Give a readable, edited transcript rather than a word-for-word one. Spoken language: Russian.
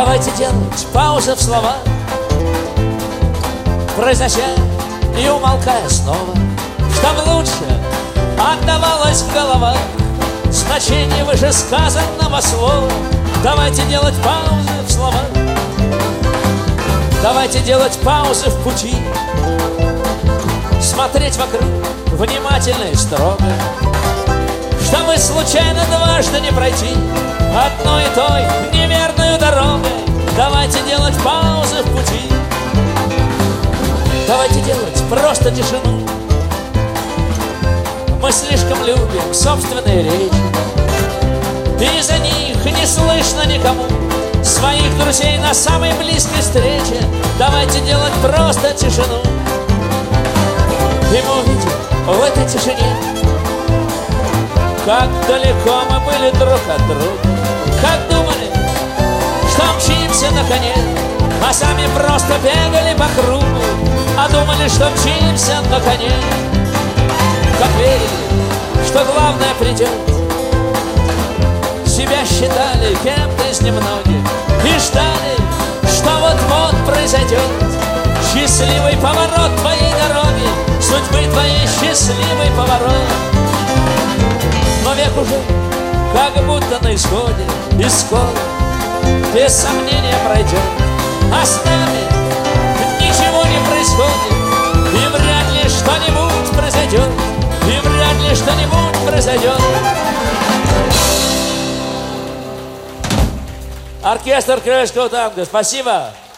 Давайте делать паузы в словах, произнося и умолкая снова, чтоб лучше отдавалось в головах значение вышесказанного слова. Давайте делать паузы в словах, давайте делать паузы в пути, смотреть вокруг внимательно и строго, чтобы случайно дважды не пройти одной и той неверную дорогой. Давайте делать паузы в пути, давайте делать просто тишину. Мы слишком любим собственные речи, и за них не слышно никому своих друзей на самой близкой встрече. Давайте делать просто тишину, и мы увидим в этой тишине, как далеко мы были друг от друга, как думали, что мчимся на коне, а сами просто бегали по кругу, а думали, что мчимся на коне, как верили, что главное придет, себя считали кем-то из немногих и ждали, что вот-вот произойдет счастливый поворот твоей дороги, судьбы твоей счастливый поворот. Но век уже как будто на исходе, и скоро без сомнения пройдет, а с нами ничего не происходит, и вряд ли что-нибудь произойдет, и вряд ли что-нибудь произойдет. Оркестр Крыльского танго, спасибо.